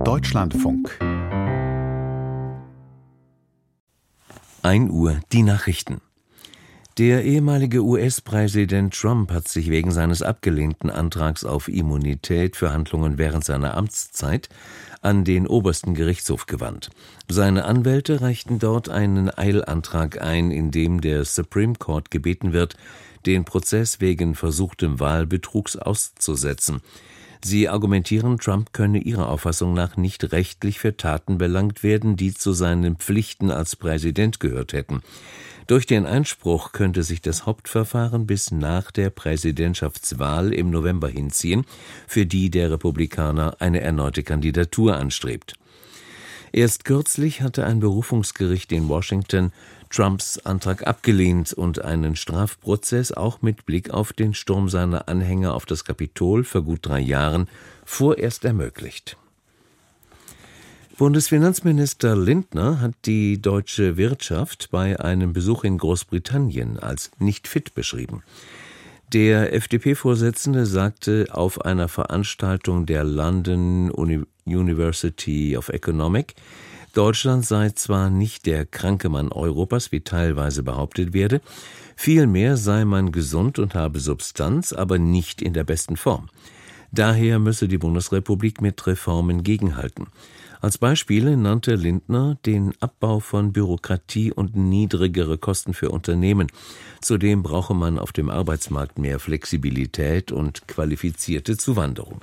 Deutschlandfunk. 1 Uhr, die Nachrichten. Der ehemalige US-Präsident Trump hat sich wegen seines abgelehnten Antrags auf Immunität für Handlungen während seiner Amtszeit an den obersten Gerichtshof gewandt. Seine Anwälte reichten dort einen Eilantrag ein, in dem der Supreme Court gebeten wird, den Prozess wegen versuchtem Wahlbetrugs auszusetzen. Sie argumentieren, Trump könne ihrer Auffassung nach nicht rechtlich für Taten belangt werden, die zu seinen Pflichten als Präsident gehört hätten. Durch den Einspruch könnte sich das Hauptverfahren bis nach der Präsidentschaftswahl im November hinziehen, für die der Republikaner eine erneute Kandidatur anstrebt. Erst kürzlich hatte ein Berufungsgericht in Washington Trumps Antrag abgelehnt und einen Strafprozess auch mit Blick auf den Sturm seiner Anhänger auf das Kapitol vor gut 3 Jahren vorerst ermöglicht. Bundesfinanzminister Lindner hat die deutsche Wirtschaft bei einem Besuch in Großbritannien als nicht fit beschrieben. Der FDP-Vorsitzende sagte auf einer Veranstaltung der London University of Economics, Deutschland sei zwar nicht der kranke Mann Europas, wie teilweise behauptet werde, vielmehr sei man gesund und habe Substanz, aber nicht in der besten Form. Daher müsse die Bundesrepublik mit Reformen gegenhalten. Als Beispiele nannte Lindner den Abbau von Bürokratie und niedrigere Kosten für Unternehmen. Zudem brauche man auf dem Arbeitsmarkt mehr Flexibilität und qualifizierte Zuwanderung.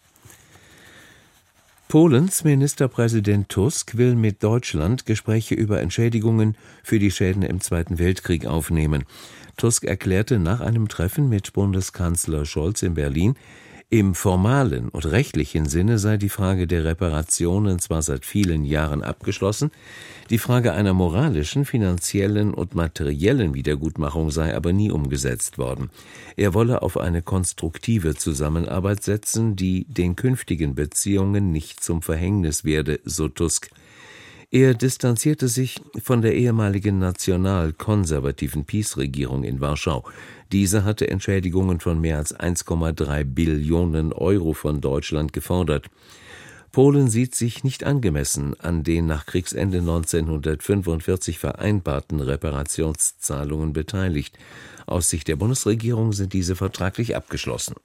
Polens Ministerpräsident Tusk will mit Deutschland Gespräche über Entschädigungen für die Schäden im Zweiten Weltkrieg aufnehmen. Tusk erklärte nach einem Treffen mit Bundeskanzler Scholz in Berlin, im formalen und rechtlichen Sinne sei die Frage der Reparationen zwar seit vielen Jahren abgeschlossen, die Frage einer moralischen, finanziellen und materiellen Wiedergutmachung sei aber nie umgesetzt worden. Er wolle auf eine konstruktive Zusammenarbeit setzen, die den künftigen Beziehungen nicht zum Verhängnis werde, so Tusk. Er distanzierte sich von der ehemaligen national-konservativen PiS-Regierung in Warschau. Diese hatte Entschädigungen von mehr als 1,3 Billionen Euro von Deutschland gefordert. Polen sieht sich nicht angemessen an den nach Kriegsende 1945 vereinbarten Reparationszahlungen beteiligt. Aus Sicht der Bundesregierung sind diese vertraglich abgeschlossen.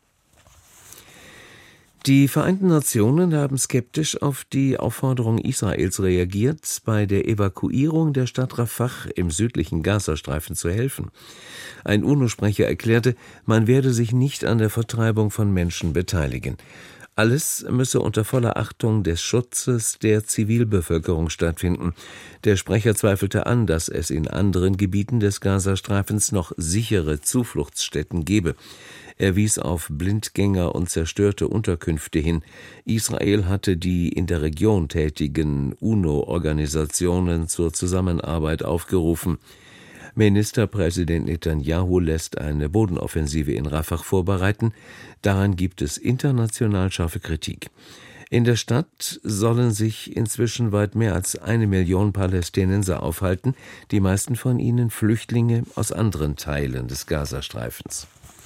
Die Vereinten Nationen haben skeptisch auf die Aufforderung Israels reagiert, bei der Evakuierung der Stadt Rafah im südlichen Gazastreifen zu helfen. Ein UNO-Sprecher erklärte, man werde sich nicht an der Vertreibung von Menschen beteiligen. Alles müsse unter voller Achtung des Schutzes der Zivilbevölkerung stattfinden. Der Sprecher zweifelte an, dass es in anderen Gebieten des Gazastreifens noch sichere Zufluchtsstätten gebe. Er wies auf Blindgänger und zerstörte Unterkünfte hin. Israel hatte die in der Region tätigen UNO-Organisationen zur Zusammenarbeit aufgerufen. Ministerpräsident Netanyahu lässt eine Bodenoffensive in Rafah vorbereiten. Daran gibt es international scharfe Kritik. In der Stadt sollen sich inzwischen weit mehr als 1 Million Palästinenser aufhalten, die meisten von ihnen Flüchtlinge aus anderen Teilen des Gazastreifens.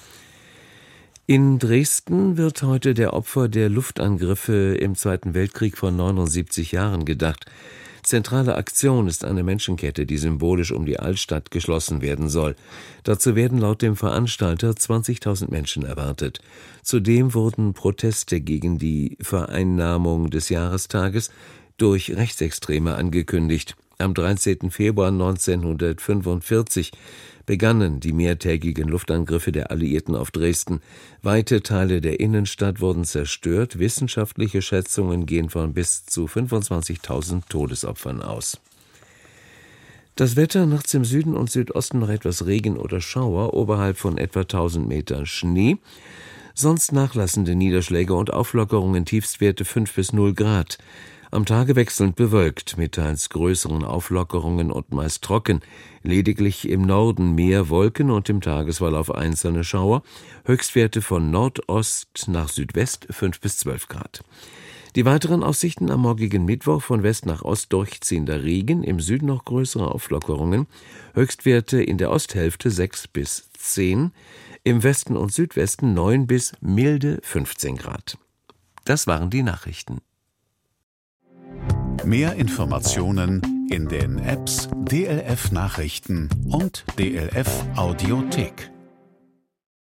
In Dresden wird heute der Opfer der Luftangriffe im Zweiten Weltkrieg vor 79 Jahren gedacht. Zentrale Aktion ist eine Menschenkette, die symbolisch um die Altstadt geschlossen werden soll. Dazu werden laut dem Veranstalter 20.000 Menschen erwartet. Zudem wurden Proteste gegen die Vereinnahmung des Jahrestages durch Rechtsextreme angekündigt. Am 13. Februar 1945 begannen die mehrtägigen Luftangriffe der Alliierten auf Dresden. Weite Teile der Innenstadt wurden zerstört. Wissenschaftliche Schätzungen gehen von bis zu 25.000 Todesopfern aus. Das Wetter: nachts im Süden und Südosten noch etwas Regen oder Schauer, oberhalb von etwa 1000 Metern Schnee. Sonst nachlassende Niederschläge und Auflockerungen, Tiefstwerte 5 bis 0 Grad. Am Tage wechselnd bewölkt, mit teils größeren Auflockerungen und meist trocken. Lediglich im Norden mehr Wolken und im Tagesverlauf einzelne Schauer. Höchstwerte von Nordost nach Südwest 5 bis 12 Grad. Die weiteren Aussichten: am morgigen Mittwoch von West nach Ost durchziehender Regen, im Süden noch größere Auflockerungen. Höchstwerte in der Osthälfte 6 bis 10, im Westen und Südwesten 9 bis milde 15 Grad. Das waren die Nachrichten. Mehr Informationen in den Apps DLF Nachrichten und DLF Audiothek.